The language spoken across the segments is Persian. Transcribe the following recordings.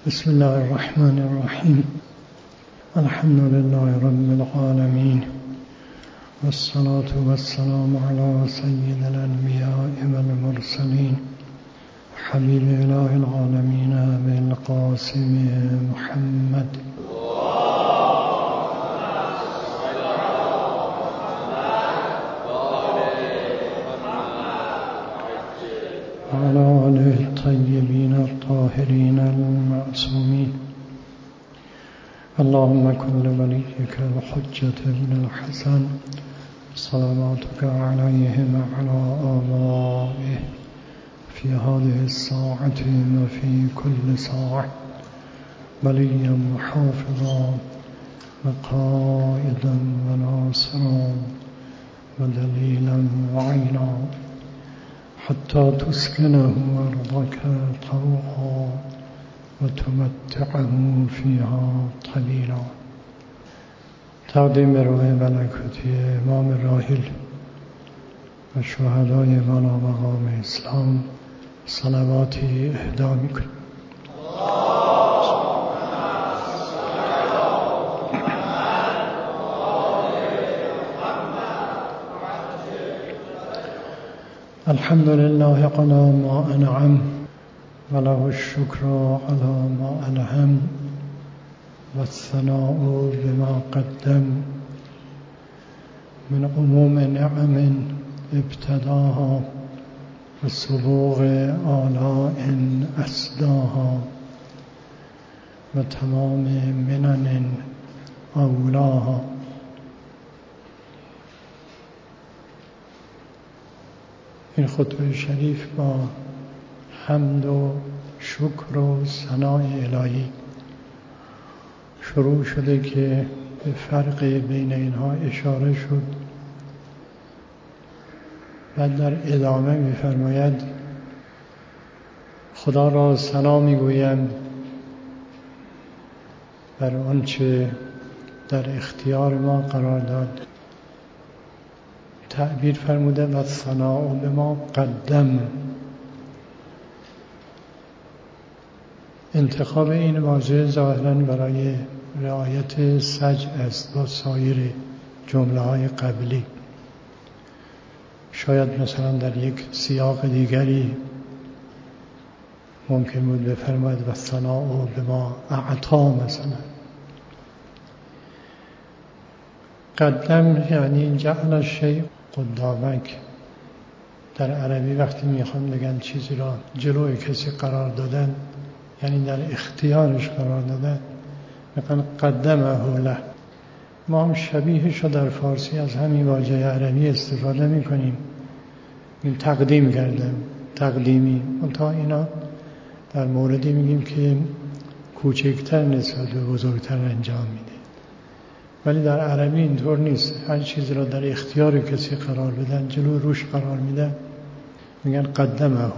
بسم الله الرحمن الرحيم. الحمد لله رب العالمين، والصلاة والسلام على سيد الأنبياء والمرسلين حبيب إله العالمين أبي القاسم محمد وعلى آله الطيبين الطاهرين المعصومين. اللهم كن لوليك الحجة بن الحسن صلواتك عليه وعلى آبائه في هذه الساعة وفي كل ساعة وليا وحافظا وقائدا وناصرا ودليلا وعينا حتى تسكنه أرضك طوعا وتمتعه فيها طويلا. تقدیم روح ملکوتی امام راحل و شهدای بالا مقام اسلام صلواتی اهدا میکنیم. الحمد لله على ما أنعم وله الشكر على ما ألهم والثناء بما قدم من عموم نعم ابتداها وسبوغ آلاء أسداها وتمام منن أولاها. این خطبه شریف با حمد و شکر و ثنای الهی شروع شده که به فرق بین اینها اشاره شد. بعد در ادامه می‌فرماید خدا را ثنا می‌گویم بر آنچه در اختیار ما قرار داد. تعبیر فرموده و ثنا به ما قدم. انتخاب این واژه ظاهراً برای رعایت سجع است با سایر جمله های قبلی. شاید مثلا در یک سیاق دیگری ممکن بود بفرماید و ثنا به ما اعطا مثلا. قدم یعنی جعل الشیء قدامک. در عربی وقتی میخوان بگن چیزی را جلوی کسی قرار دادن یعنی در اختیارش قرار دادن میگن قدمه له. ما هم شبیهش رو در فارسی از همین واژه عربی استفاده میکنیم. این تقدیم کردن، تقدیمی. تا اینا در موردی میگیم که کوچکتر نسبت به بزرگتر انجام میده. ولی در عربی اینطور نیست. هر چیزی را در اختیار کسی قرار بدن، جلو روش قرار میدن، میگن قدمه له.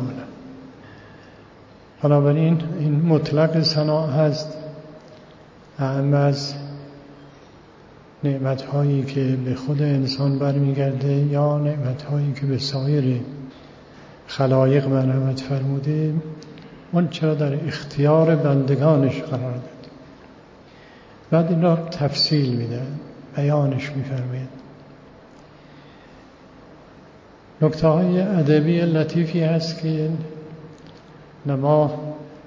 بنابراین این مطلق ثنا هست، اهم از نعمت‌هایی که به خود انسان برمیگرده یا نعمت‌هایی که به سایر خلایق مرحمت فرموده، اون چرا در اختیار بندگانش قرار داد. بعد این را تفصیل میده، بیانش میفرماید. نکته‌های ادبی لطیفی هست که نه ما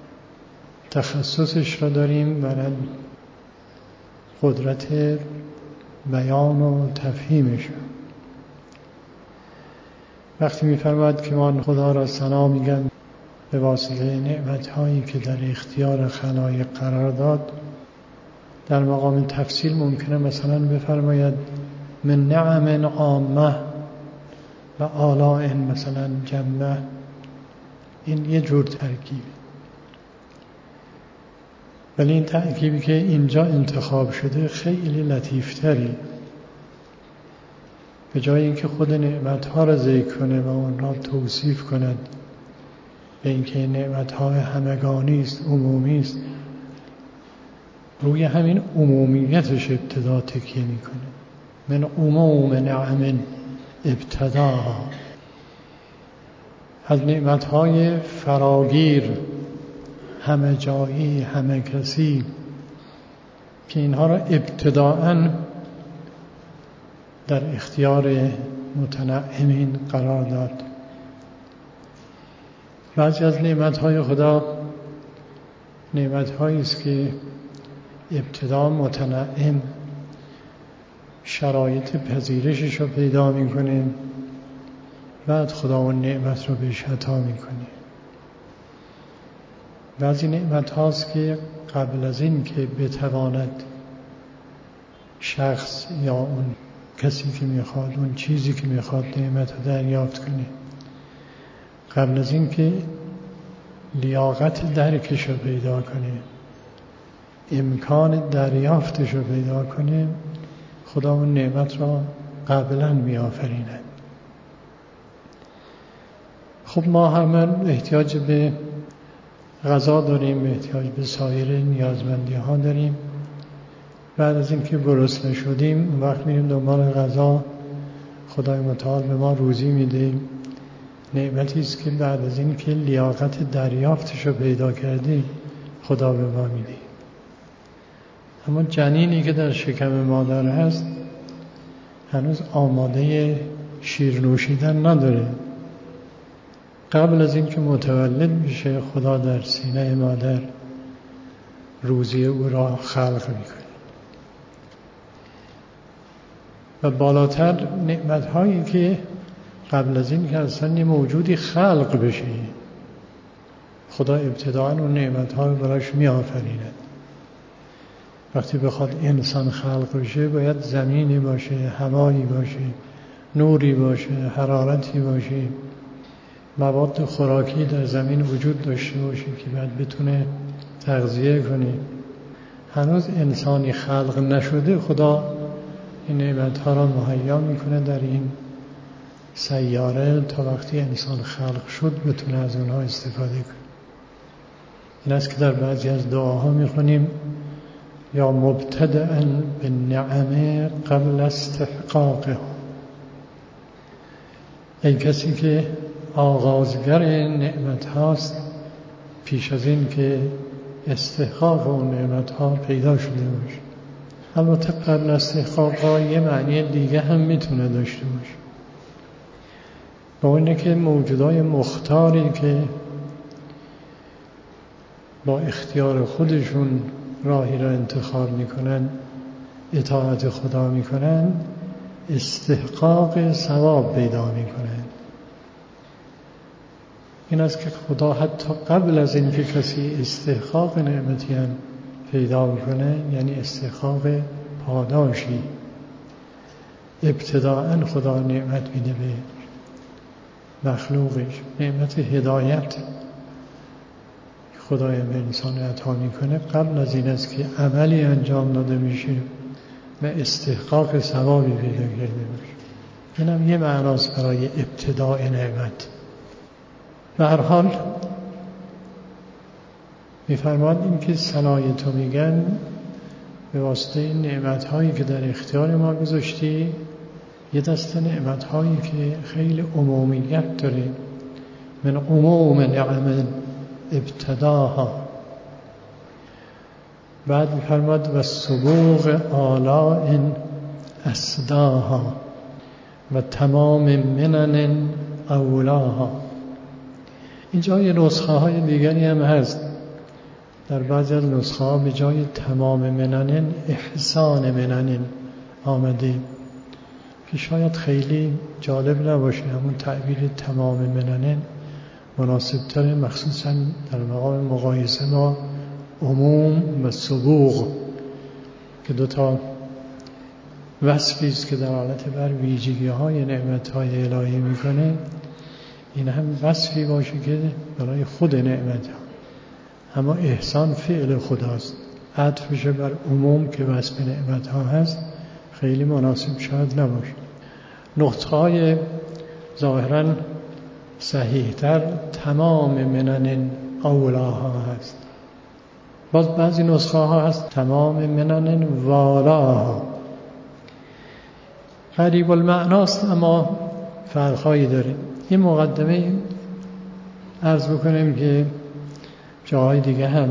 تخصصش را داریم و نه قدرت بیان و تفهیمش. وقتی میفرماید که من خدا را ثنا میگم به واسطه نعمت‌هایی که در اختیار خلایق قرار داد، در مقام تفصیل ممکنه مثلا بفرماید من نعم عامه و آلاء مثلا جمه. این یه جور ترکیب. ولی این ترکیبی که اینجا انتخاب شده خیلی لطیفتری. به جای اینکه خود نعمت‌ها را ذکر کنه و اون را توصیف کند به اینکه نعمت‌ها همگانی است، عمومی است، روی همین عمومیتش ابتدا تکیه میکنه. من عموم نعم ابتداها. از نعمت‌های فراگیر همه جایی، همه کسی، که اینها را ابتداءً در اختیار متنعمین قرار داد. بعضی از نعمت‌های خدا نعمت‌هایی است که ابتدا متنعم شرایط پذیرشش رو پیدا می‌کنه، بعد خدا اون نعمت رو بهش عطا می‌کنه. بعضی نعمت هاست که قبل از این که بتواند شخص یا اون کسی که میخواد اون چیزی که میخواد نعمت رو دریافت کنه، قبل از این که لیاقت درکش رو پیدا کنه، امکان دریافتش رو پیدا کنه، خدا اون نعمت را قبلا میآفریند. خب ما همه احتیاج به غذا داریم، احتیاج به سایر نیازمندی ها داریم. بعد از اینکه گرسنه شدیم اون وقت میریم دنبال غذا. خدای متعال به ما روزی میده، نعمتی است که بعد از اینکه لیاقت دریافتش رو پیدا کردیم خدا به ما میده. اما جنینی که در شکم مادر هست هنوز آماده شیر نوشیدن نداره. قبل از اینکه متولد بشه خدا در سینه مادر روزی او را خلق میکنه. و بالاتر نعمت‌هایی که قبل از این که اصلا یه موجودی خلق بشه خدا ابتداءً اون نعمت‌ها رو براش میآفریند. وقتی بخواد انسان خلق بشه باید زمینی باشه، هوایی باشه، نوری باشه، حرارتی باشه، مواد خوراکی در زمین وجود داشته باشه که بعد بتونه تغذیه کنه. هنوز انسانی خلق نشده خدا این نعمت‌ها را مهیا میکنه در این سیاره تا وقتی انسان خلق شد بتونه از اونها استفاده کنه. این است که در بعضی از دعاها میخونیم یا مبتدأ بالنعمه قبل استحقاقه، ای کسی که آغازگر نعمت هاست پیش از این که استحقاق اون نعمت ها پیدا شده باشه. البته قبل استحقاق ها یه معنی دیگه هم میتونه داشته باشه، با اینه که موجودای مختاری که با اختیار خودشون راهی را انتخاب میکنن، اطاعت خدا میکنن، استحقاق ثواب پیدا میکنن. این است که خدا حتی قبل از اینکه کسی استحقاق نعمتی هم پیدا میکنه، یعنی استحقاق پاداشی، ابتداءً خدا نعمت میده به مخلوقش، نعمت هدایت خدای به انسان عطا میکنه. قبل از این است که عملی انجام داده میشه و استحقاق ثوابی پیدا کرده باشه. این هم یه معناست برای ابتداء نعمت. به هر حال میفرماد این که صنایع تو میگن به واسطه این نعمت‌هایی که در اختیار ما گذاشتی، یه دسته نعمت‌هایی که خیلی عمومیت داره، من عموم نعم ابتداها. بعد میفرماد و سبوغ آلاء اسداها و تمام منن اولاها. اینجا یه نسخه های دیگری هم هست. در بعضی از نسخه ها به جای تمام منن احسان منن آمده که شاید خیلی جالب نباشه. همون تعبیر تمام منن مناسب تره، مخصوصا در مقام مقایسه با عموم و سبوغ که دوتا وصفی است که در حالت بر ویژگی های نعمت های الهی میکنه. این هم وصفی باشه که برای خود نعمت ها، اما احسان فعل خداست، عطفش بر عموم که وصف نعمت ها هست خیلی مناسب شاید نباشه. نقطه های ظاهرا صحیح تر تمام منن اولاها هست. باز بعضی نسخه ها هست تمام منن والاها. غریب المعناست اما فرق‌هایی داره. یه مقدمه عرض بکنیم که جاهای دیگه هم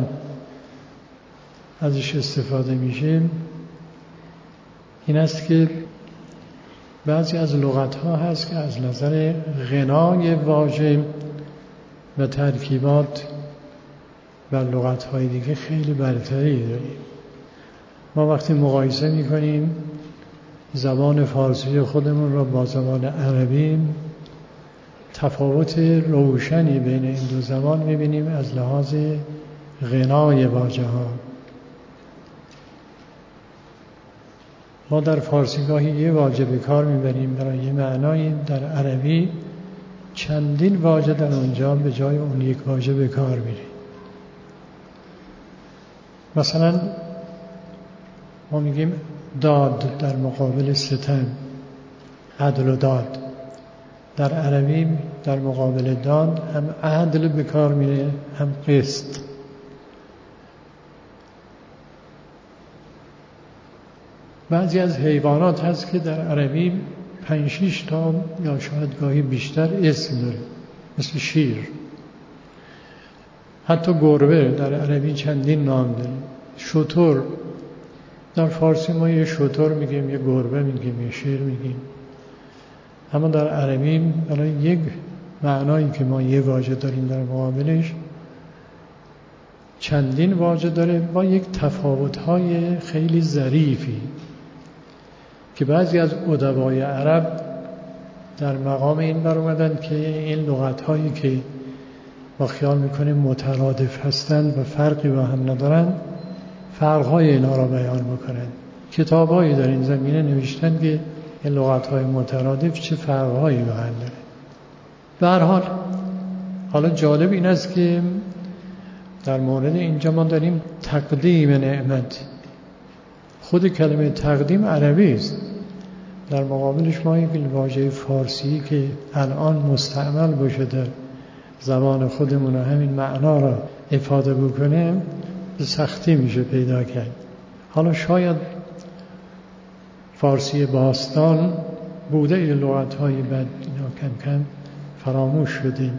ازش استفاده میشه این است که بعضی از لغت‌ها هست که از نظر غنای واژه و ترکیبات بر لغت‌های دیگه خیلی برتری داریم. ما وقتی مقایسه می‌کنیم زبان فارسی خودمون را با زبان عربی تفاوت روشنی بین این دو زبان می‌بینیم از لحاظ غنای واژه‌ها. ما در فارسی گاهی یه واژه به کار میبریم برای یه معنایی، در عربی چندین واژه در اونجا به جای اون یک واژه به کار میره. مثلا ما میگیم داد در مقابل ستم، عدل و داد. در عربی در مقابل داد هم عدل به کار میره هم قسط. بعضی از حیوانات هست که در عربی 5-6 تا یا شاید گاهی بیشتر اسم داره، مثل شیر. حتی گربه در عربی چندین نام داره. شتر در فارسی ما یه شتر میگیم، یه گربه میگیم، یه شیر میگیم. اما در عربی برای یک معنایی که ما یه واژه داریم در مقابلش چندین واژه داره با یک تفاوت‌های خیلی ظریفی که بعضی از ادبای عرب در مقام این بر اومدن که این لغت‌هایی که ما خیال میکنیم مترادف هستند و فرقی با هم ندارن فرق‌های اینا را بیان بکنن. کتاب‌هایی در این زمینه نوشتن که این لغت‌های مترادف چه فرق‌هایی با هم داره. به هر حال حالا جالب این است که در مورد اینجا ما داریم تقدیم نعمت. خود کلمه تقدیم عربی است. در مقابلش ما یک واژه فارسی که الان مستعمل باشه در زبان خودمون و همین معنا را افاده بکنه به سختی میشه پیدا کرد. حالا شاید فارسی باستان بوده این لغت‌های بعد اینا کم کم فراموش شده.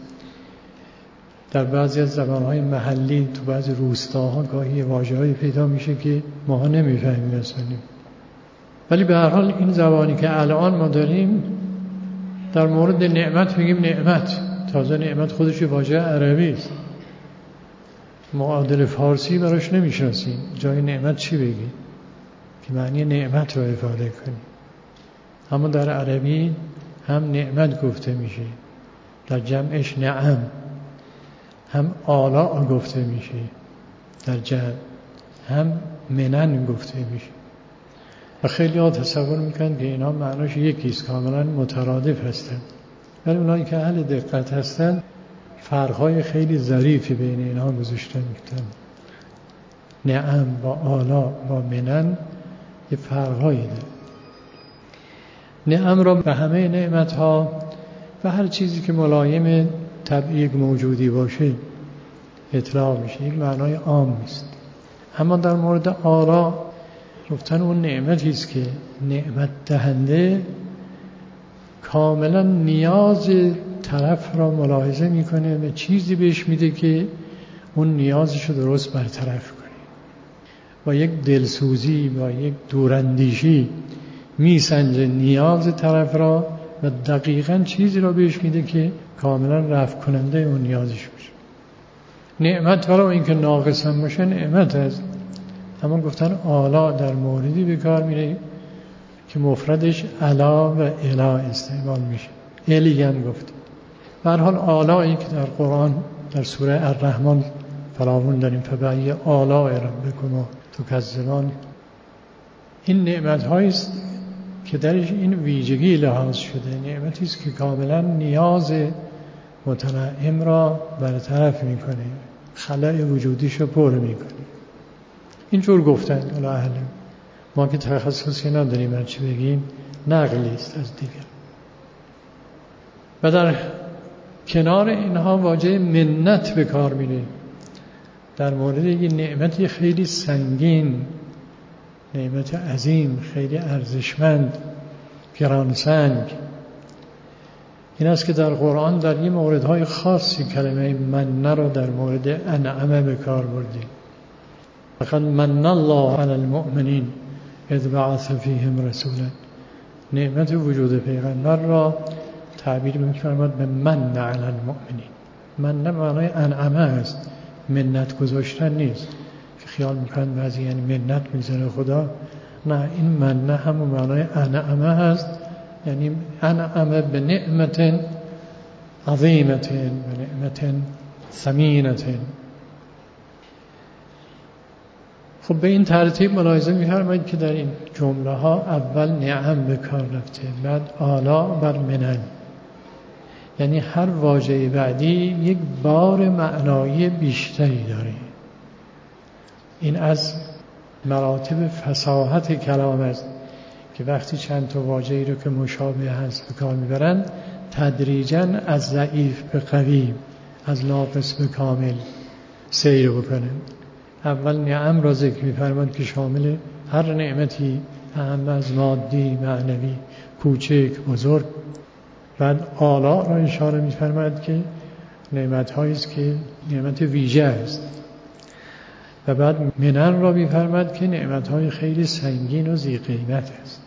در بعضی از زبان‌های محلی تو بعضی روستاها گاهی واژه‌هایی پیدا میشه که ما نمی‌فهمیم اصلا. ولی به هر حال این زبانی که الان ما داریم در مورد نعمت میگیم نعمت. تازه نعمت خودش واژه عربی است. معادل فارسی براش نمی‌شناسیم. جای نعمت چی بگی؟ که معنی نعمت رو افاده کنی. اما در عربی هم نعمت گفته میشه در جمعش نعم، هم آلاء گفته میشه در جمع، هم منن گفته میشه. و خیلی ها تصور میکنن که اینا معناش یکیست، کاملا مترادف هستن. ولی اونایی که اهل دقت هستن فرقهای خیلی ظریفی بین اینها گذاشتن. نعم با آلاء با منن یه فرقهایی داره. نعم را به همه نعمتها و هر چیزی که ملایم طبع یک موجودی باشه اطلاق میشه، یک معنای عام است. اما در مورد آلاء گفتن اون نعمتی است که نعمت دهنده کاملا نیاز طرف را ملاحظه میکنه و چیزی بهش میده که اون نیازش رو درست برطرف کنه. با یک دلسوزی با یک دوراندیشی میسنجه نیاز طرف را و دقیقاً چیزی را بهش میده که کاملا رفع کننده اون نیازش باشه. نعمت ولو اینکه ناقص هم باشه نعمت است. اما گفتن آلا در موردی به کار میره که مفردش علا و الا استعمال میشه. الی هم گفت. به هر حال آلایی که در قرآن در سوره الرحمن فراوان داریم فبأی آلاء ربکما تکذبان، این نعمت هایی است که درش این ویژگی لحاظ شده. نعمتی است که کاملا نیاز متنعم را برطرف میکنه، خلأ وجودیش رو پر میکنه. اینجور گفتن حالا اهل ما که تخصصی نداریم هر چی بگیم نقلی است از دیگر. و در کنار اینها واژه منت به کار میره در مورد یک نعمتی خیلی سنگین، نعمت عظیم، خیلی ارزشمند، گرانسنگ. این است که در قرآن در این موردهای خاصی کلمه من را در مورد انعمه به کار بردیم. فقط من الله علی المؤمنین اذ بعث فیهم رسولا. نعمت وجود پیغمبر را تعبیر می‌فرماد به من علی المؤمنین. من معنای انعمه است، منت گذاشتن نیست که خیال میکنن بعضی یعنی منت میزنه خدا. نه، این من همون معنای انعمه هست، یعنی انعمه به نعمت عظیمت و نعمت ثمینت. خب به این ترتیب ملاحظه می‌فرمایید که در این جمله ها اول نعم به کار رفته، بعد آلا بر منن، یعنی هر واژه بعدی یک بار معنایی بیشتری داره. این از مراتب فصاحت کلام است که وقتی چند تا واژه‌ای رو که مشابه هست به کار میبرند تدریجاً از ضعیف به قوی، از ناقص به کامل سیر بکنند. اول نعم را ذکر می‌فرماند که شامل هر نعمتی، اهم از مادی، معنوی، کوچک، بزرگ. بعد آلا را اشاره می‌فرماید که نعمت‌هایی است که نعمت ویژه است. و بعد منن را می‌فرماید که نعمت‌های خیلی سنگین و ذی قیمت است.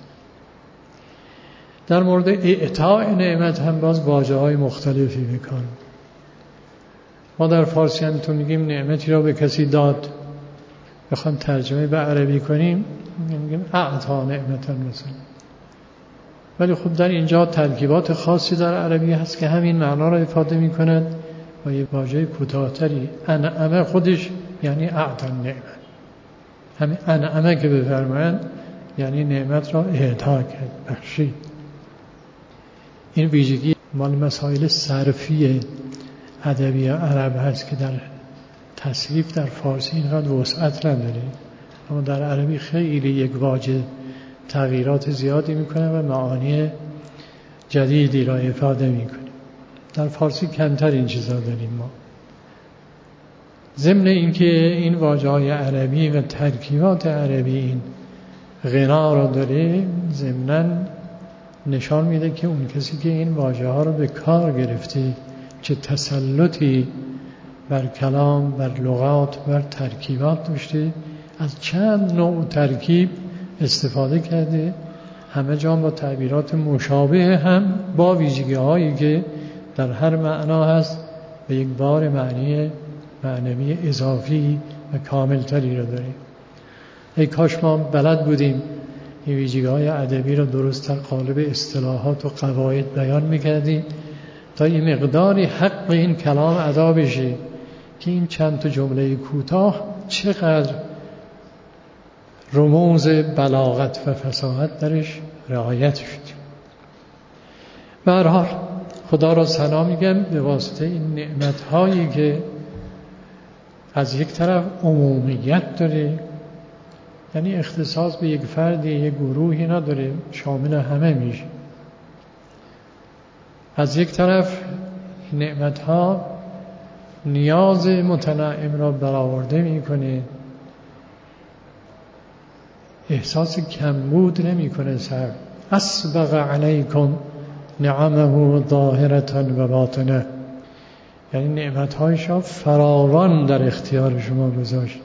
در مورد اعطاء نعمت هم باز واژه‌های مختلفی می‌کن. ما در فارسی هم تو میگیم نعمتی را به کسی داد، بخوام ترجمه به عربی کنیم میگیم اعطا نعمتا مثلا. ولی خب در اینجا ترکیبات خاصی در عربی هست که همین معنا را افاده می‌کند و یه واژه کوتاه‌تری انعمه خودش یعنی اعطا نعمت. همین انعمه که بفرمایند یعنی نعمت را اعطا کرد، بخشید. این ویژگی مال مسائل صرفی ادبی عرب هست که در تصریف در فارسی اینقدر وسعت نداره، اما در عربی خیلی یک واژه تغییرات زیادی میکنه و معانی جدیدی را افاده میکنه. در فارسی کمتر این چیزا داریم ما. ضمن اینکه این واژه‌های عربی و ترکیبات عربی این غنا را داره، ضمناً نشان میده که اون کسی که این واژه‌ها رو به کار گرفته چه تسلطی بر کلام، بر لغات، بر ترکیبات داشته، از چند نوع ترکیب استفاده کرده، همه جا با تعبیرات مشابه هم با ویژگی‌هایی که در هر معنا هست و یک بار معنوی اضافی و کاملتری رو داریم. ای کاش ما بلد بودیم این ویژگی‌های ادبی رو درست در قالب اصطلاحات و قواعد بیان می‌کردیم تا این مقداری حق این کلام ادا بشه که این چند تا جمله کوتاه چقدر رموز بلاغت و فصاحت درش رعایت شد. به هر حال خدا را ثنا میگم به واسطه این نعمت‌هایی که از یک طرف عمومیت داره، یعنی اختصاص به یک فردی، یک گروهی نداره، شامل همه میشه. از یک طرف نعمت‌ها نیاز متنعم را برآورده میکنه، احساس کمبود نمیکنه. سر اسبغ علیکم نعمه ظاهرة و باطنه، یعنی نعمت‌هایش را فراوان در اختیار شما گذاشت.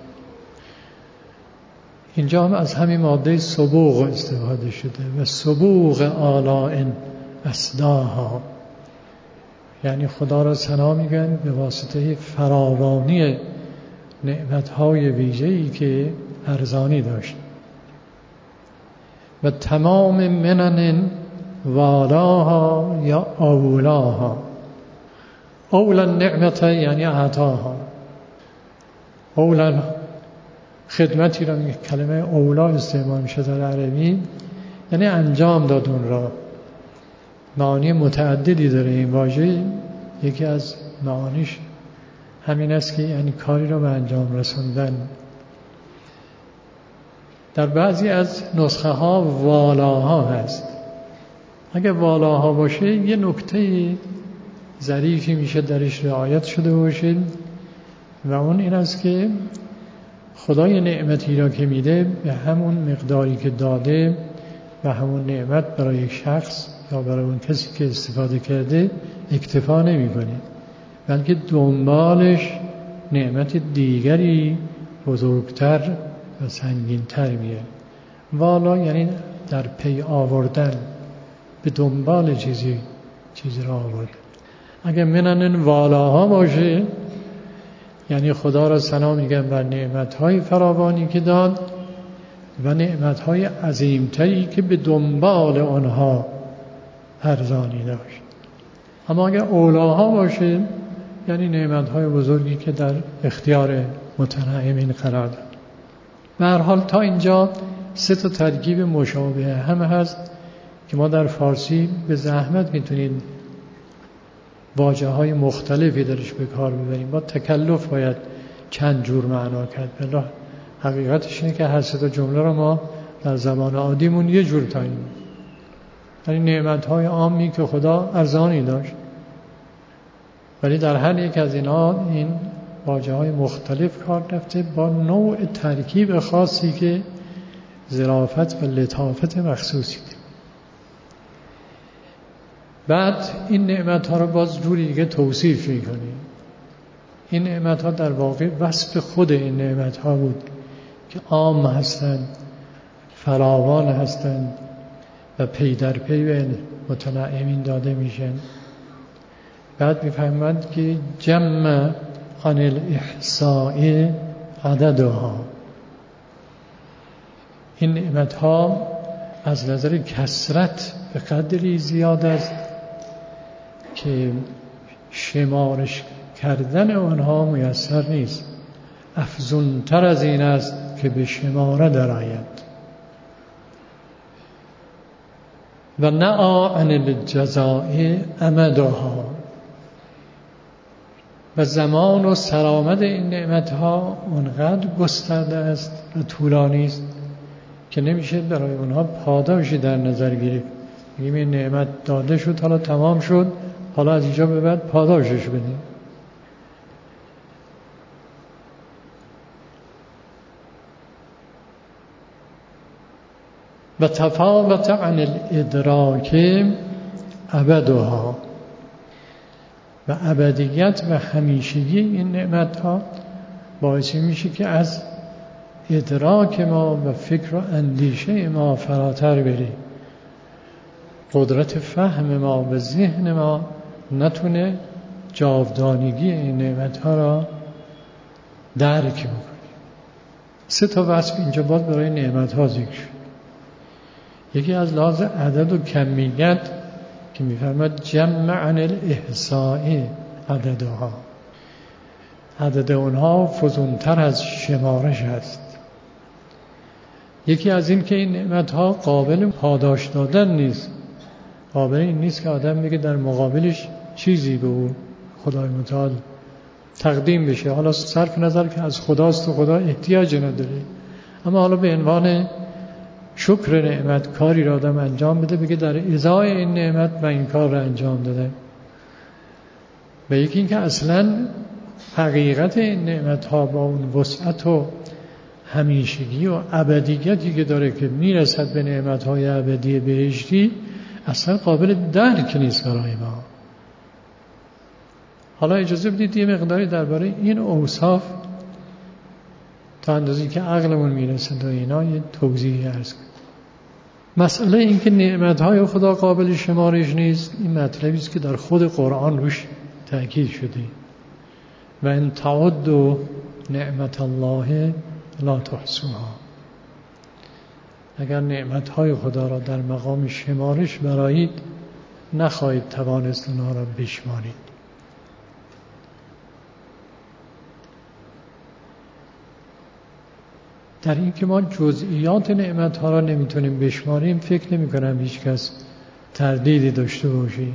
اینجا هم از همین ماده سبوغ استفاده شده و سبوغ آلاء اسداها، یعنی خدا را ثنا میگن به واسطه فراوانی نعمت‌های ویژه‌ای که ارزانی داشت. و تمام منن والاها یا اولاها. اولا نعمت یعنی اعطاها. اولا خدمتی را میگه، کلمه اولا استعمال میشه در عربی، یعنی انجام داد اون را. معانی متعددی داره این واژه. یکی از معانیش همین است که یعنی کاری را به انجام رسوندن. در بعضی از نسخه ها والاها هست. اگه والاها باشه یه نکته ظریفی میشه درش رعایت شده باشه و اون این است که خدای نعمتی را که میده به همون مقداری که داده و همون نعمت برای یک شخص یا برای اون کسی که استفاده کرده اکتفا نمی‌کنه، بلکه دنبالش نعمت دیگری بزرگتر و سنگین‌تر میاد. والا یعنی در پی آوردن، به دنبال چیزی را آوردن. اگر منن والاها باشه یعنی خدا را ثنا میگن بر نعمت‌های فراوانی که داد و نعمت‌های عظیم‌تری که به دنبال آنها ارزانی داشت. اما اگر اولاها باشه یعنی نعمت‌های بزرگی که در اختیار متنعمین قرار داد. به هر حال تا اینجا 3 ترکیب مشابه هم هست که ما در فارسی به زحمت میتونیم واژه‌های مختلفی درش به کار ببریم. با تکلف باید چند جور معنا کرد. بلا حقیقتش اینه که هر 3 جمله رو ما در زبان عادیمون یه جور تعیین، یعنی نعمت‌های عامی که خدا ارزانی داشت، ولی در هر یک از اینا این واژه‌های مختلف کار رفته با نوع ترکیب خاصی که ظرافت و لطافت مخصوصی داره. بعد این نعمت‌ها رو باز جوری دیگه توصیف می‌کنیم. این نعمت‌ها در واقع وصف خود این نعمت‌ها بود که عام هستند، فراوان هستند و پی در پی به متنعمین داده میشن. بعد می‌فهمند که جمع عن الاحصاء عددها، این نعمت‌ها از نظر کثرت به قدری زیاد است که شمارش کردن آنها میسر نیست. افزونتر از این است که به شماره درآید. و نأى عن الجزاء امدها، و زمان و سرآمد این نعمتها اونقدر گسترده است و طولانی است که نمیشه برای اونها پاداشی در نظر گرفت. میگیم این نعمت داده شد، حالا تمام شد، حالا از اینجا به بعد پاداشش بدیم. و تفاوت عن الادراک ابدها، و ابدیت و همیشگی این نعمتها باعث میشه که از ادراک ما و فکر و اندیشه ما فراتر بری. قدرت فهم ما و ذهن ما نتونه جاودانگی این نعمتها را درک بکنه. 3 وصف اینجا باز برای نعمتها ذکر شد. یکی از لحاظ عدد و کمیت که می‌فرماد جمع عن الاحصاء عددها، عدد اونها فزونتر از شمارش است. یکی از این که این نعمتها قابل پاداش دادن نیست، قابل این نیست که آدم بگه در مقابلش چیزی به اون خدای متعال تقدیم بشه، حالا صرف نظر که از خداست و خدا احتیاج نداره، اما حالا به عنوان شکر نعمت کاری را آدم انجام بده، بگه در ازای این نعمت من این کار را انجام دادم. و یکی این که اصلا حقیقت این نعمت ها با اون وسعت و همیشگی و ابدیتی که داره که میرسد به نعمت های ابدی بهشتی اصلا قابل درک نیست برای ما. حالا اجازه بدید یه مقداری درباره این اوصاف تا اندازی که عقلمون میرسه و اینا یه توضیحی عرض کنم. مسئله این که نعمت‌های خدا قابل شمارش نیست، این مطلبی است که در خود قرآن روش تأکید شده. و ان تعدوا نعمت الله لا تحصوها، اگر نعمت‌های خدا را در مقام شمارش برایید نخواهید توانست اونها را بشمارید. در این که ما جزئیات نعمت‌ها را نمیتونیم بشماریم فکر نمی‌کنم هیچ کس تردیدی داشته باشه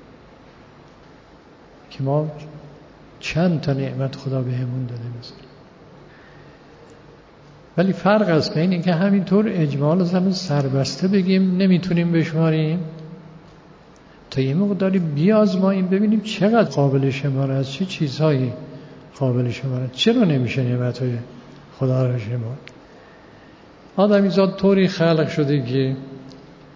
که ما چند تا نعمت خدا بهمون داده مثلا. ولی فرق است بین اینکه همینطور اجمال زمین سربسته بگیم نمیتونیم بشماریم تا یه مقداری بیازماییم ببینیم چقدر قابل شماره است، چه چیزهایی قابل شماره، چرا نمیشه نعمت‌های خدا را شمارد. آدمیزاد طوری خلق شده که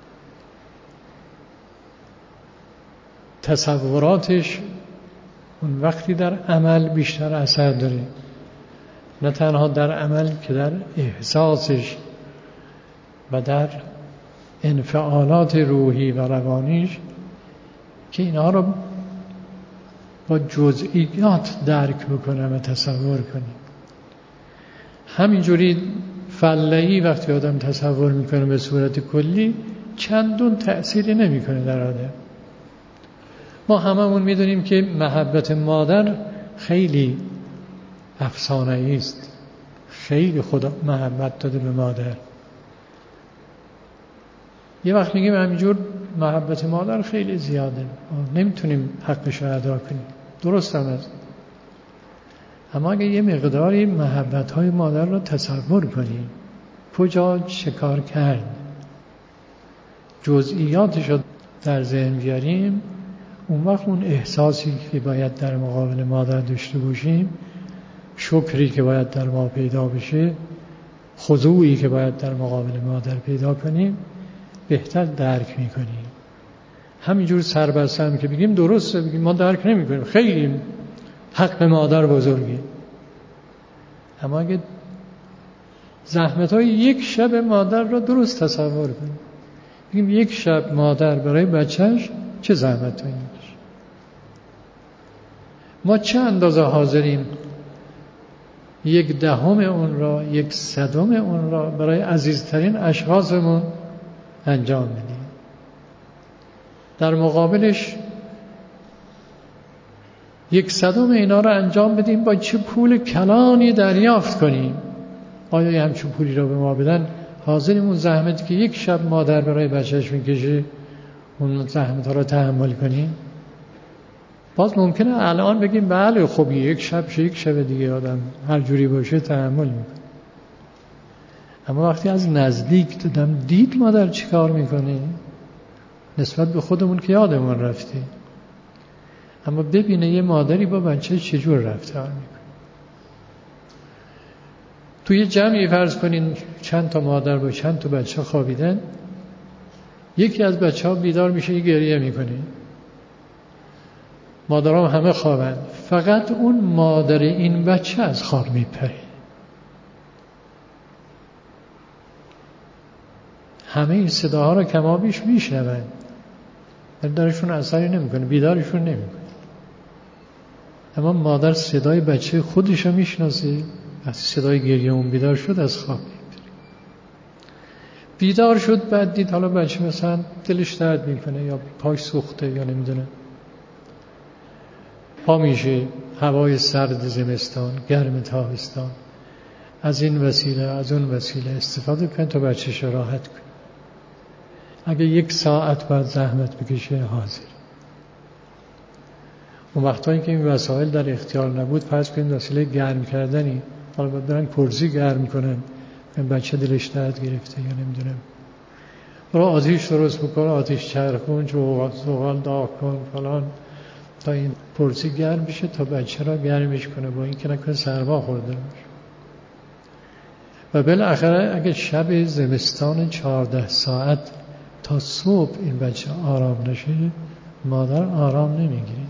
تصوراتش اون وقتی در عمل بیشتر اثر داره، نه تنها در عمل که در احساسش و در انفعالات روحی و روانیش، که اینها رو با جزئیات درک بکنه و تصور کنه. همینجوری فلهی وقتی آدم تصور میکنه به صورت کلی چندون تأثیری نمیکنه در آدم. ما هممون میدونیم که محبت مادر خیلی افسانه‌ای است. خیلی خدا محبت داده به مادر. یه وقت میگیم همینجور محبت مادر خیلی زیاده، نمیتونیم حقش رو ادا کنیم. درست هم است. اما اگه یه مقداری محبت‌های مادر رو تصور کنیم، کجا چه کار کرد، جزئیاتش رو در ذهن بیاریم، اون وقت اون احساسی که باید در مقابل مادر داشته باشیم، شکری که باید در ما پیدا بشه، خضوعی که باید در مقابل مادر پیدا کنیم، بهتر درک میکنیم. همینجور سربسته هم که بگیم درسته، بگیم ما درک نمیکنیم، خیلی حق مادر بزرگی. اما اگه زحمت‌های یک شب مادر را درست تصور کنیم، بگیم یک شب مادر برای بچهش چه زحمت‌هایی میکشه، ما چه اندازه حاضریم 1/10 اون را 1/100 اون را برای عزیزترین اشخاصمون انجام بدیم. در مقابلش 1/100 اینا را انجام بدیم، با چه پول کلانی دریافت کنیم. آیا همچون پولی را به ما بدن حاضریم اون زحمتی که یک شب مادر برای بچهش میکشه اون زحمت ها را تحمل کنیم؟ باز ممکنه الان بگیم بله خب یک شب دیگه آدم هر جوری باشه تحمل میکنه. اما وقتی از نزدیک دید مادر چی کار میکنه، نسبت به خودمون که یادمون رفته، اما ببینه یه مادری با بچه چجور رفتار میکنه. توی جمعی فرض کنین چند تا مادر با چند تا بچه خوابیدن، یکی از بچه ها بیدار میشه یه گریه میکنه، مادرام همه خوابن، فقط اون مادر این بچه از خواب میپره. همه این صداها رو کمابیش میشنون، درشون اثری نمیکنه، بیدارشون نمیکنه. اما مادر صدای بچه خودش رو میشناسه، از صدای گریه اون بیدار شد، از خواب میپره. بیدار شد، بعد دید حالا بچه مثلا دلش درد میکنه یا پاش سوخته یا نمیدونه، پا میشه، هوای سرد زمستان، گرم تابستان، از این وسیله از اون وسیله استفاده کنه تا بچه‌ش راحت کنه. اگه 1 ساعت بعد زحمت بکشه حاضر. اون وقتایی که این وسایل در اختیار نبود، فرض کنید وسیله گرم کردنی، حالا باید برن پرزی گرم کنن، این بچه دلش درد گرفته یا نمیدونم، برو آتیش درست بکن، آتیش چرخون، زغال داغ کن فلان، تا این پرزی گرم بشه تا بچه را گرمش کنه، با این که نکنه سرما خورده باشه. و بالاخره اگه شب زمستان 14 ساعت تا صبح این بچه آرام نشه، مادر آرام نمیگیره.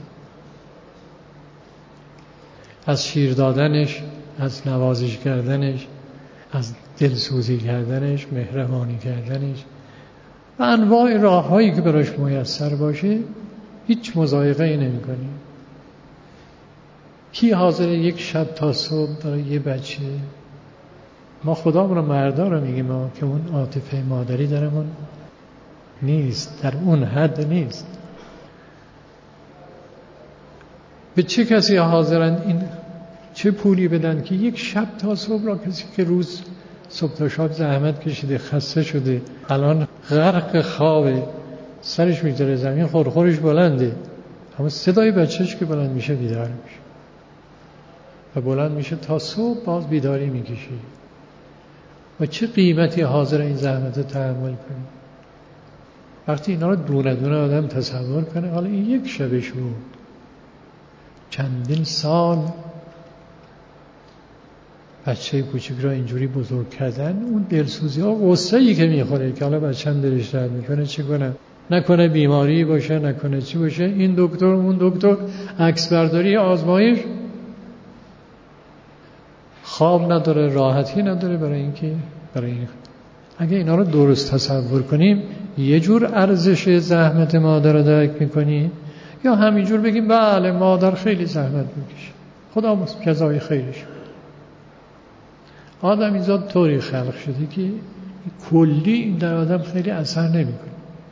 از شیر دادنش، از نوازش کردنش، از دلسوزی کردنش، مهربانی کردنش و انواع راه‌هایی که براش میسر باشه هیچ مضایقه‌ای نمی‌کنی. کی حاضر 1 شب تا صبح برای یه بچه؟ ما خدامون مردا رو میگیم ما که اون عاطفه مادری درمون نیست، در اون حد نیست. به چه کسی حاضرن این چه پولی بدن که 1 شب تا صبح را کسی که روز صبح تا شب زحمت کشیده، خسته شده، الان غرق خوابه، سرش میذاره زمین، خورخورش بلنده، اما صدای بچهش که بلند میشه بیدار میشه و بلند میشه تا صبح باز بیداری میکشه. و چه قیمتی حاضر این زحمت رو تحمل کنه؟ وقتی اینا رو دونه دونه آدم تصور کنه، حالا این 1 شبش بود، چندین سال بچه کوچیک را اینجوری بزرگ کردن، اون دلسوزی ها، غصه‌ای که میخوره که حالا بچه‌م دلش درد میکنه چه کنم، نکنه بیماری باشه، نکنه چی باشه، این دکتر اون دکتر، عکس برداری، آزمایش، خواب نداره، راحتی نداره. برای این اگه اینا رو درست تصور کنیم یه جور ارزش زحمت مادر رو درک میکنیم، یا همینجور بگیم بله مادر خیلی زحمت میکشه، خدا جزای خیرش. آدمیزاد طوری خلق شده که کلی این در آدم خیلی اثر نمیکنه،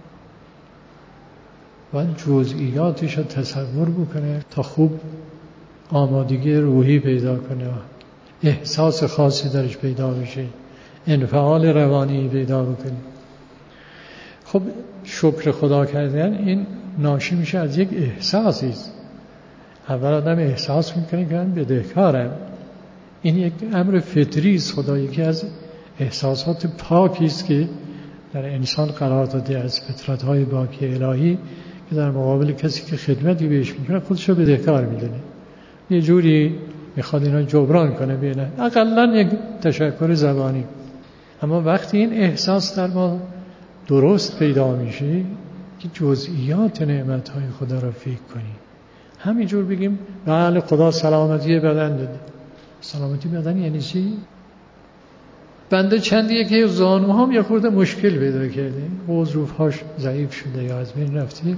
باید جزئیاتش رو تصور بکنه تا خوب آمادگی روحی پیدا کنه، احساس خاصی درش پیدا بشه، انفعال روانی پیدا بکنه. خب شکر خدا کردن این ناشی میشه از یک احساسی است. اول آدم احساس میکنه که من بدهکارم، این یک امر فطری است. خدا یکی از احساسات پاکی است که در انسان قرار داده از فطرت‌های پاکی الهی، که در مقابل کسی که خدمتی بهش میکنه خودش رو بدهکار میدونه، یه جوری میخواد اینا جبران کنه، بینه اقلن یک تشکر زبانی. اما وقتی این احساس در ما درست پیدا میشه که جزئیات نعمت‌های خدا را فکر کنیم، همینجور بگیم بله خدا سلامتی بدن داده. سلامتی بدن یعنی چی؟ بنده چندیه که زانوهام یه خورده مشکل پیدا کرده، غضروف‌هاش ضعیف شده یا از بین رفته،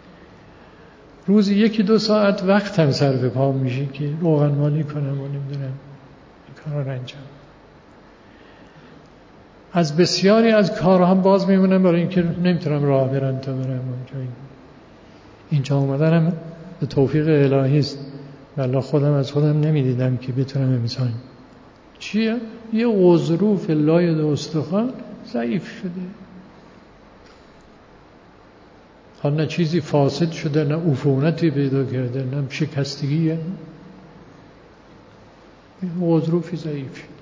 روزی 1-2 ساعت وقت هم صرف پا میشه که روغن مالی کنم و نمیدونم این کارا رو انجام. از بسیاری از کارها هم باز میمونم برای اینکه نمیتونم راه برم تا برم اونجا. اینجا اومدنم به توفیق الهی است، والله خودم از خودم نمیدیدم که بتونم امتحان. چیه؟ یه غضروف لای دو استخوان ضعیف شده، حالا نه چیزی فاسد شده، نه عفونتی پیدا کرده، نه شکستگیه، غضروفی ضعیف شده.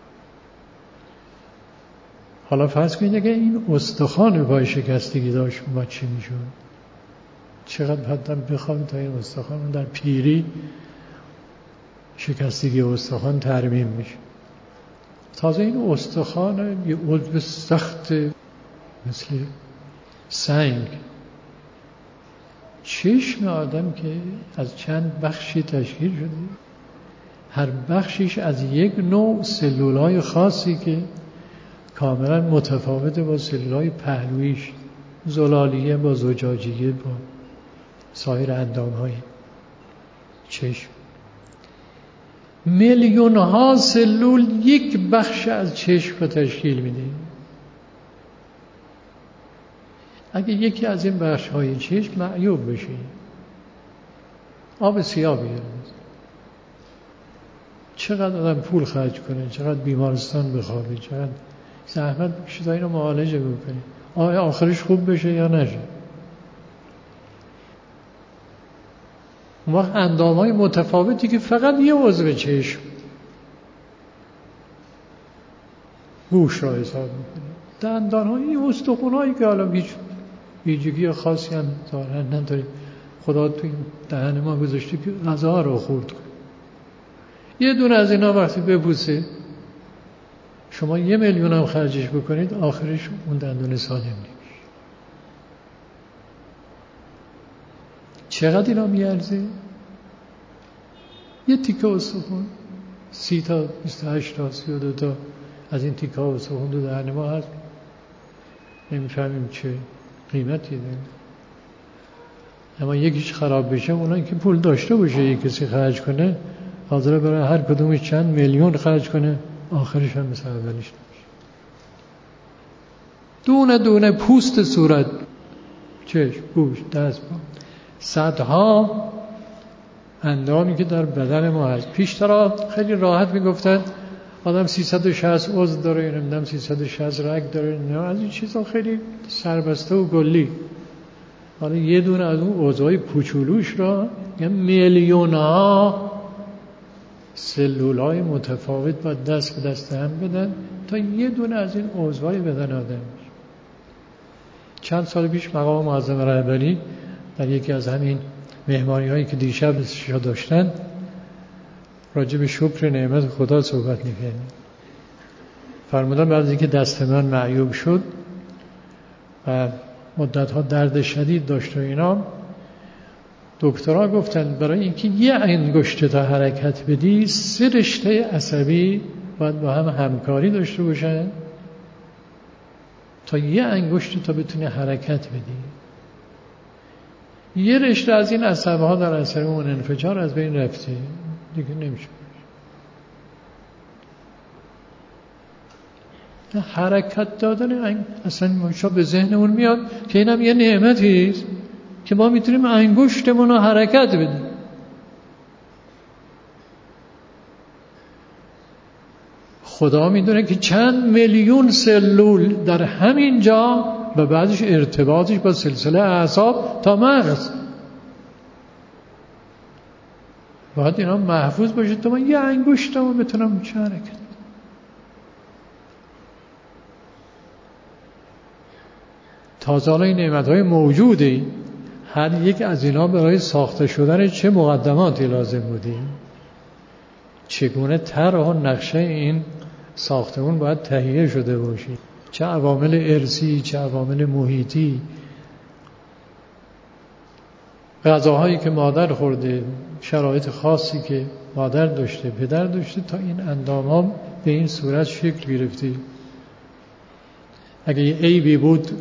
حالا فرض کنید که این استخوان پای شکستگی داشت با چی میشد؟ چقدر حدم بخوام تا این استخوان در پیری شکستگی استخوان ترمیم میشه. تازه این استخوان یه عضو سخت مثل سنگ. چشم آدم که از چند بخشی تشکیل شده، هر بخشیش از یک نوع سلولای خاصی که کاملا متفاوته با سلولای پهلویش، زلالیه با زجاجیه با سایر اندامهای چشم. میلیون ها سلول یک بخش از چشم رو تشکیل میده. اگه یکی از این بخش های چشم معیوب بشه، آب سیاه بیاره، چقدر آدم پول خرج کنه، چقدر بیمارستان بخوابه، چقدر زحمت بکشه تا اینو معالجه بکنه، آیا آخرش خوب بشه یا نشه؟ اون وقت اندامهای متفاوتی که فقط یه عضو چشم گوش را حساب میکنه، دندان‌های استخوان‌هایی که حالا هیچ ویژگی خاصی هم دارن نداره، خدا تو این دهن ما گذاشته که غذا رو خورد کنه. یه دونه از اینا وقتی بپوسه، شما 1 میلیون هم خرجش بکنید، آخرش اون دندون سالم نمیشه. چقدر اینا میارزه؟ یه تیکه استخوان 30 تا 28 تا 32 تا از این تیکه استخوان دو دهن ما هست، نمیفهمیم چه قیمتی داره. اما یکیش خراب بشه، اونایی که پول داشته باشه یک کسی خرج کنه، حاضره برای هر کدومش چند میلیون خرج کنه، آخرش هم مثل اولیش نمیشه. دونه دونه پوست صورت، چشم، گوش، دست، پا، صدها اندامی که در بدن ما هست. پیشترها خیلی راحت میگفتن آدم 360 عضو داره، نمیدونم 360 رگ داره، نه از این چیزا خیلی سربسته و گلی. حالا یه دونه از اون عضوهای کوچولوش را یه میلیون‌ها سلولای متفاوت با دست به دست هم بدن تا یه دونه از این عضوهای بدن آدم. چند سال پیش مقام معظم رهبری در یکی از همین مهمانی‌هایی که دیشبش داشتن راجع به شکر نعمت خدا صحبت می‌کردن. فرمودن بعد از اینکه دست من معیوب شد و مدت‌ها درد شدید داشت و اینا، دکترها گفتن برای اینکه یه انگشت تا حرکت بدی 3 رشته عصبی باید با هم همکاری داشته باشن تا یه انگشت تا بتونی حرکت بدی. یه رشته از این عصبها در اثر اون انفجار از بین رفته، دیگه نمیشه. حرکت دادن اصلا ما به ذهنمون میاد که اینم یه نعمتیست که ما میتونیم انگشتمون رو حرکت بدیم. خدا میدونه که چند میلیون سلول در همین جا و بعدش ارتباطش با سلسله اعصاب تا مغز باید اینا محفوظ باشه تا من یه انگشتمو بتونم چه حرکت. تازه حالا این نعمت‌های موجوده، هر یک از اینا برای ساخته شدن چه مقدماتی لازم بوده، چگونه طرح و نقشه این ساختمون باید تهیه شده باشه، چه عوامل ارثی، چه عوامل محیطی، غذاهایی که مادر خورده، شرایط خاصی که مادر داشته، پدر داشته تا این اندام‌ها به این صورت شکل گرفته. اگه یه عیبی بود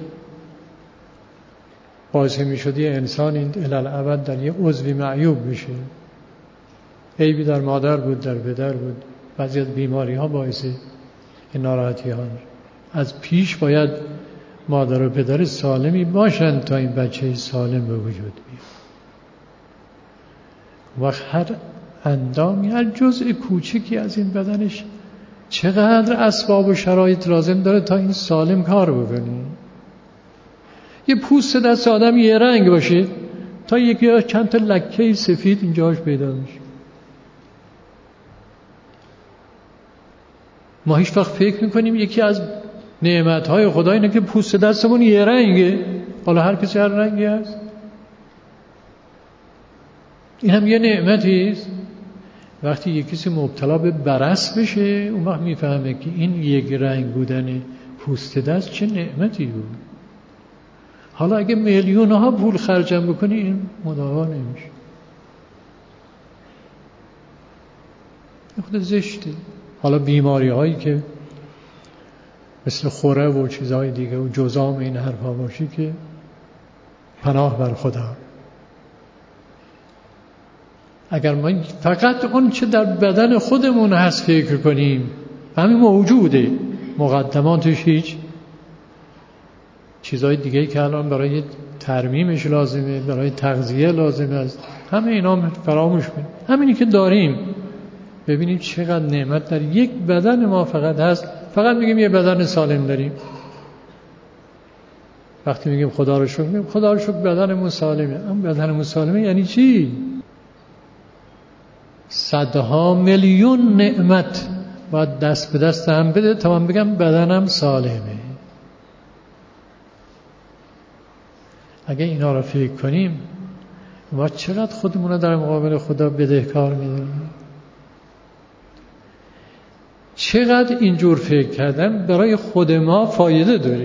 باعث می‌شد یه انسان الالعبد در یه عضوی معیوب بشه. عیبی در مادر بود، در پدر بود، بعضی از بیماری‌ها باعث این ناراحتی‌ها. از پیش باید مادر و پدر سالمی باشند تا این بچه سالم به وجود بیاد. وقت هر اندامی، هر جزء کوچکی از این بدنش چقدر اسباب و شرایط لازم داره تا این سالم کار بکنه. یه پوست دست آدم یه رنگ باشه تا یکی چند تا لکه سفید اینجاش پیدا میشه. ما هیچ وقت فکر میکنیم یکی از نعمتهای خدا اینه که پوست دستمون یه رنگه. حالا هر کسی هر رنگی هست، این هم یه نعمتیست. وقتی یک کسی مبتلا به برص بشه اون وقت میفهمه که این یک رنگ بودن پوست دست چه نعمتی بود. حالا اگه میلیون ها پول خرجم بکنی این مداوا نمیشه. خود زشته. حالا بیماری هایی که مثل خوره و چیزهای دیگه و جزام این حرفا باشی که پناه بر خدا. اگر ما فقط اون چه در بدن خودمون هست فکر کنیم، همین موجوده، مقدماتش هیچ، چیزهای دیگه که الان برای ترمیمش لازمه، برای تغذیه لازمه است، همه اینا فراموش کنیم. همینی که داریم ببینیم چقدر نعمت در یک بدن ما فقط هست. فقط میگیم یه بدن سالم داریم. وقتی میگیم خدا رو شکر، میگیم خدا رو شکر بدنمون سالمه. اما بدنمون سالمه یعنی چی؟ صدها میلیون نعمت باید دست به دست هم بده تا من بگم بدنم سالمه. اگه اینا رو فکر کنیم ما چقدر خودمون رو در مقابل خدا بدهکار میدونیم. چقدر اینجور فکر کردن برای خود ما فایده داره.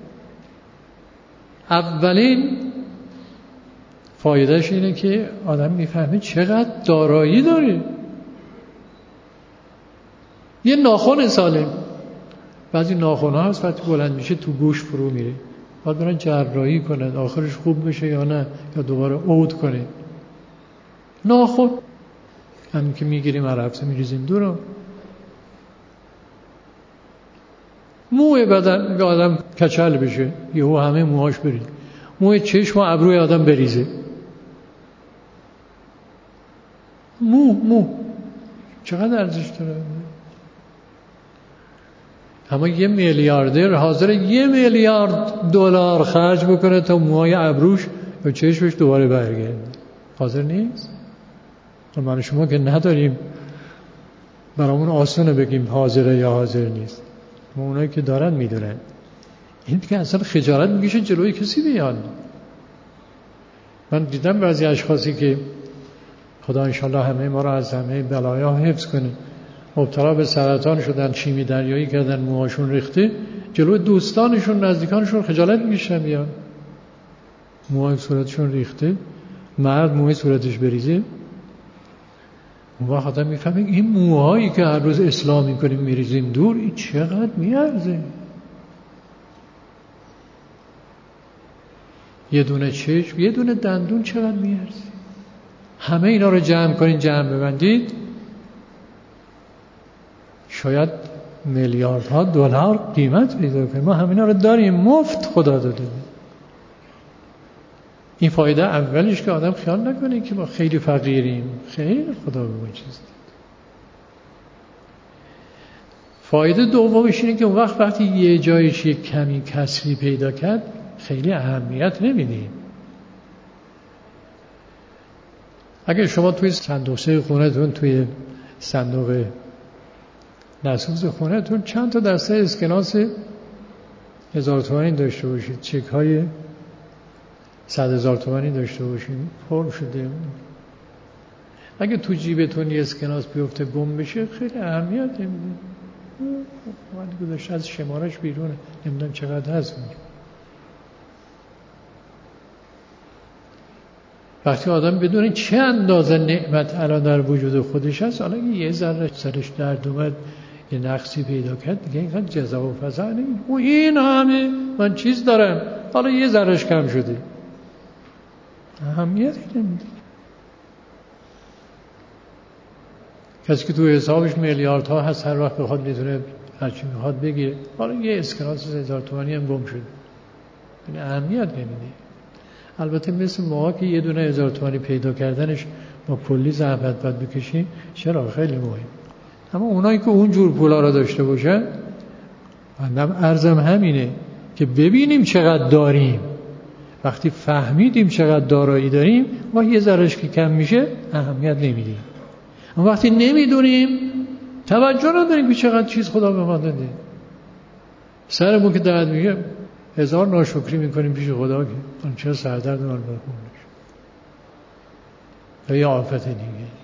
اولین فایدهش اینه که آدم میفهمه چقدر دارایی داره. یه ناخن سالم، بعضی ناخن‌ها هست وقتی بلند میشه تو گوش فرو میره، باید برن جراحی کنن آخرش خوب بشه یا نه، یا دوباره عود کنه. ناخن همین که میگیریم هر هفته میریزیم دورو. موی بدن که آدم کچل بشه یهو همه موهاش بریزه، موی چشم و ابروی آدم بریزه، مو چقدر ارزش داره. اما یه میلیاردر حاضر $1 میلیارد خرج بکنه تا موهای ابروش و چشمش دوباره برگرده. حاضر نیست؟ من شما که نداریم برامون آسونه بگیم حاضره یا حاضر نیست. ما اونایی که دارن میدونن. این که اصلا خجالت میکشه جلوی کسی بیان. من دیدم بعضی اشخاصی که خدا انشالله همه ما را از همه بلایا حفظ کنه، مبتلا به سرطان شدن، شیمی دریایی کردن، موهاشون ریخته، جلوی دوستانشون نزدیکانشون خجالت میکشن بیان. موهای صورتشون ریخته، مرد موهای صورتش بریزه، اون وقت آدم میفهمه این موهایی که هر روز اصلاح میکنیم میریزیم دور، این چقدر میارزه. یه دونه چشم، یه دونه دندون چقدر میارزه. همه اینا رو جمع کنین، جمع ببندید، شاید میلیاردها دلار قیمت پیدا کنه. ما همینا رو داریم، مفت خدا داده. این فایده اولش که آدم خیال نکنه که ما خیلی فقیریم، خیلی خدا به ما چیز داد. فایده دومش اینه که اون وقتی یه جایش یک کمی کسری پیدا کرد خیلی اهمیت نمیدیم. اگر شما توی صندوقچه خونه‌تون، توی صندوق نسوز خونه‌تون چند تا دسته اسکناس 1000 تومانی داشته باشید، چک های 100,000 تومانی داشته باشید، پر شده، اگه تو جیبتون یه اسکناس بیفته گم بشه خیلی اهمیت نمیدید. وقتی گذاشته از شمارش بیرونه، نمیدونم چقدر هست. وقتی آدم بدونه چه اندازه نعمت الان در وجود خودش هست، حالا یه ذره سرش درد اومد، یه نقصی پیدا کرد، دیگه اینقدر جزا و فضا نمید. او این همه من چیز دارم، حالا یه ذرهش کم شده، اهمیتی نمیده. کسی که تو حسابش میلیاردها هست، هر وقت بخواد میتونه هرچی میخواد بگیره، حالا یه اسکناس 1000 تومانی هم گم شد، این اهمیت نمیده. البته مثل ما که یه دونه 1000 تومانی پیدا کردنش با کلی زحمت باید بکشیم، چرا خیلی مهم. اما اونایی که اونجور پولا را داشته باشن، منم عرضم همینه که ببینیم چقدر داریم. وقتی فهمیدیم چقدر دارایی داریم، ما یه ذرهش که کم میشه اهمیت نمیدیم. اما وقتی نمیدونیم، توجه نداریم که چقدر چیز خدا به ما داده. سرمون که درد میگه 1000 ناشکری میکنیم پیش خدا که من چرا سردرد من برخون نشه، یا یه آفت دیگه.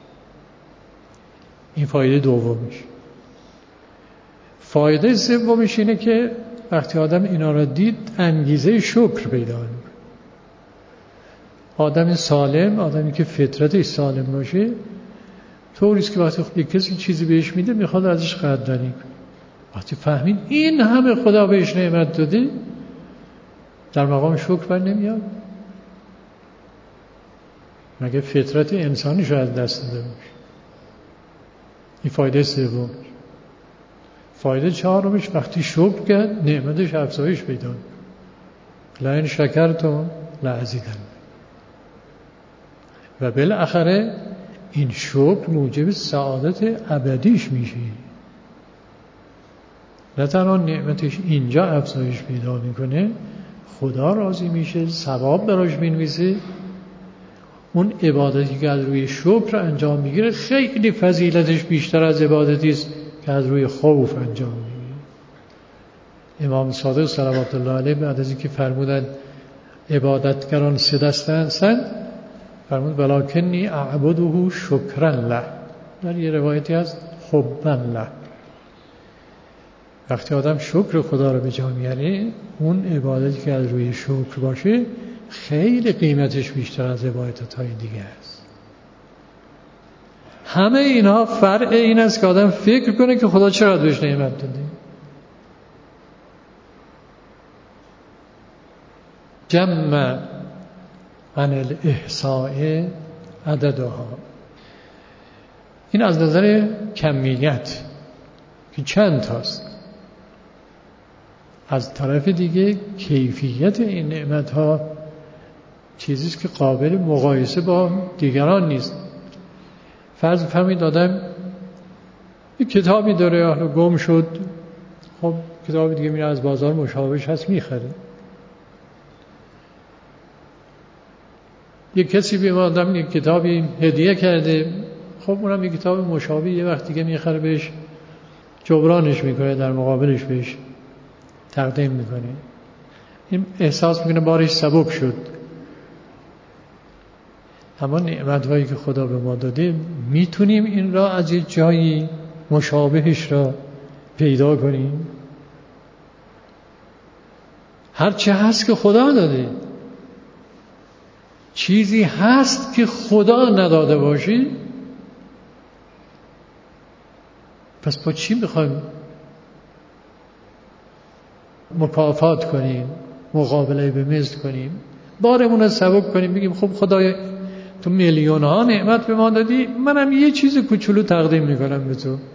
این فایده دومش. فایده سومش اینه که وقتی آدم اینا را دید، انگیزه شکر پیدا میکنه. آدم سالم، آدمی که فطرتش سالم باشه، طوریست که وقتی یک کسی چیزی بهش میده میخواد ازش قدردانی کنه. وقتی فهمید این همه خدا بهش نعمت داده، در مقام شکر بر نمیاد؟ مگه فطرت انسانیش رو از دست داده باشه؟ این فایده سوم. فایده چهارمش، وقتی شکر کرد نعمتش افزایش پیدا کنه. لئن شکرتم لأزیدنکم. و بالاخره این شکر موجب سعادت ابدیش میشه. نه تنها نعمتش اینجا افزایش پیدا میکنه، خدا راضی میشه، ثواب براش مینویسه. اون عبادتی که از روی شکر انجام میگیره خیلی فضیلتش بیشتر از عبادتی است که از روی خوف انجام میگیره. امام صادق صلوات الله علیه بعد از اینکه فرمودند عبادتگران 3 دسته هستند، فرمود ولکنی اعبده شکرا له. در یه روایتی هست حبا له. وقتی آدم شکر خدا رو به جا میاره، اون عبادتی که از روی شکر باشه خیلی قیمتش بیشتر از عبادت‌های دیگه است. همه اینها فرع این است که آدم فکر کنه که خدا چقدر بهش نعمت داده. جمع عن الاحصاء عددها. این از نظر کمیت که چند تاست. از طرف دیگه کیفیت این نعمت‌ها چیزیست که قابل مقایسه با دیگران نیست. فرض فرمایید آدم یک کتابی داره، یا گم شد، خب کتاب دیگه میره از بازار مشابهش هست میخره. یک کسی به آدم یک کتابی هدیه کرده، خب اونم یک کتاب مشابه یه وقت دیگه میخره بهش جبرانش میکنه، در مقابلش بهش تقدیم میکنه. این احساس میکنه بارش سبک شد. اما نعمت‌هایی که خدا به ما داده میتونیم این را از یک جایی مشابهش را پیدا کنیم. هر چه هست که خدا داده. چیزی هست که خدا نداده باشی، پس با چی میخوایم مکافات کنیم، مقابله به مثل کنیم، بارمون رو سبک کنیم، بگیم خب خدای تو میلیون ها نعمت به ما دادی، منم یه چیز کوچولو تقدیم میکنم به تو.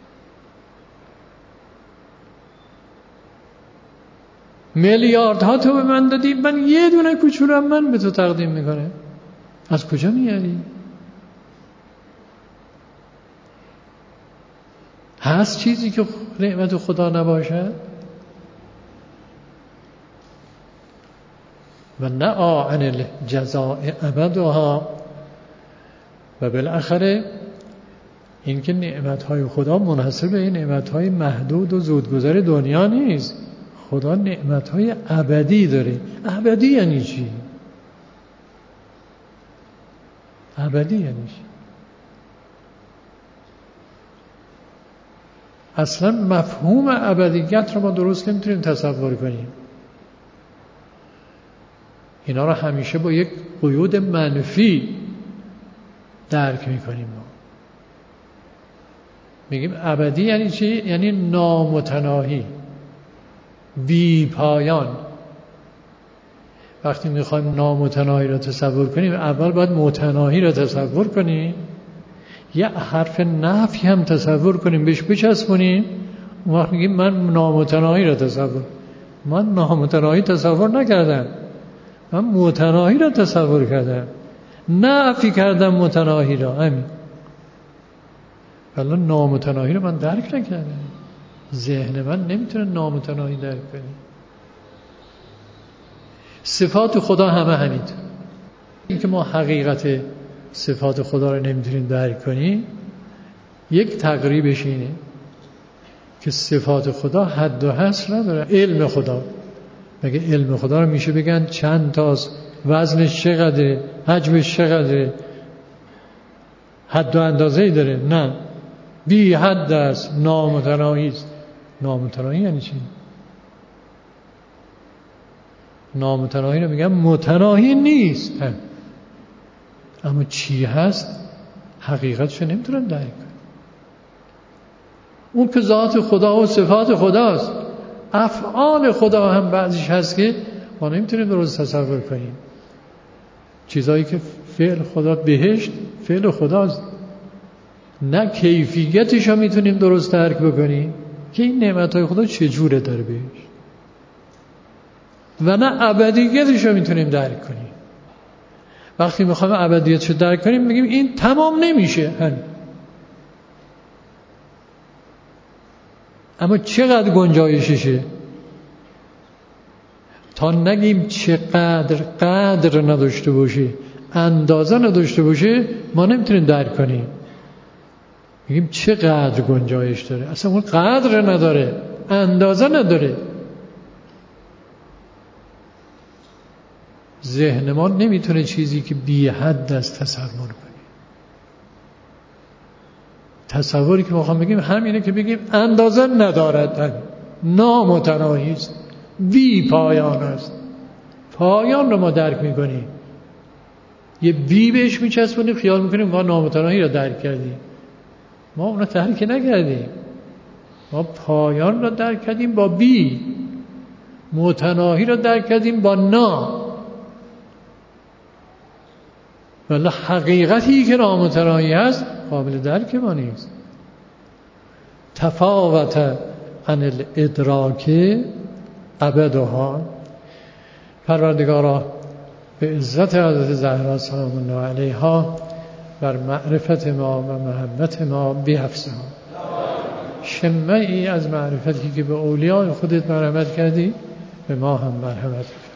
میلیاردها تو به من دادی، من یه دونه کوچولو هم من به تو تقدیم میکنم. از کجا میاری؟ هست چیزی که نعمت خدا نباشد؟ و نعا عن الجزاء ابدها. و بالاخره اینکه نعمتهای خدا منحصر به این نعمتهای محدود و زودگذر دنیا نیست. خدا نعمتهای ابدی داره. ابدی یعنی چی؟ ابدی یعنی چی؟ اصلا مفهوم ابدیت رو ما درست نمیتونیم تصور کنیم. اینا رو همیشه با یک قیود منفی درک میکنیم. ما میگیم ابدی یعنی چی؟ یعنی نامتناهی، بی پایان. وقتی میخوایم نامتناهی را تصور کنیم، اول باید متناهی را تصور کنیم، یه حرف نفی هم تصور کنیم، بهش بچسبونیم، اون وقت میگیم من نامتناهی را تصور. من نامتناهی تصور نکردم، من متناهی را تصور کردم، نفی کردم متناهی را. همین. ولی نامتناهی را من درک نکردم. ذهن من نمیتونه نامتناهی درک کنه. صفات خدا همه همینطور. این که ما حقیقت صفات خدا رو نمیتونیم درک کنیم، یک تقریبش اینه که صفات خدا حد و حصر نداره. علم خدا، مگه علم خدا رو میشه بگن چند تاست، وزنش چقدره، حجمش چقدره، حد و اندازه‌ای داره؟ نه، بی حد است، نامتناهی است. نامتناهی یعنی چی؟ نامتناهی رو میگن متناهی نیست، اما چی هست حقیقتش نمیتونن درک کنن. اون که ذات خدا و صفات خداست. افعال خدا هم بعضیش هست که ما نمیتونیم درست تصور کنیم. چیزایی که فعل خدا، بهشت فعل خداست، نه کیفیتش رو میتونیم درست درک بکنیم که این نعمتهای خدا چجوره داره بهشت، و نه ابدیتش رو میتونیم درک کنیم. وقتی میخوایم ابدیتش رو درک کنیم میگیم این تمام نمیشه. اما چقدر گنجایششه؟ تا نگیم چقدر قدر نداشته باشه، اندازه نداشته باشه، ما نمیتونیم درک کنیم. میگیم چقدر گنجایش داره، اصلا اون قدر نداره، اندازه نداره. ذهن ما نمیتونه چیزی که بی حد است تصور کنه. تصوری که میخوام بگیم همینه که بگیم اندازه ندارد، نامتناهی است، بی پایان است. پایان رو ما درک میکنیم، یه بی بهش میچسبونیم، خیال میکنیم ما نامتناهی رو درک کردیم. ما اون رو درک نکردیم، ما پایان رو درک کردیم با بی، متناهی رو درک کردیم با نا. ولی حقیقتی که نامتناهی هست قابل درک ما نیست. تفاوت عن الادراک ابدها. پروردگارا به عزت حضرت زهرا سلام الله علیها بر معرفت ما و محبت ما بیفزا. شمعی از معرفتی که به اولیاء خودت مرحمت کردی، به ما هم مرحمت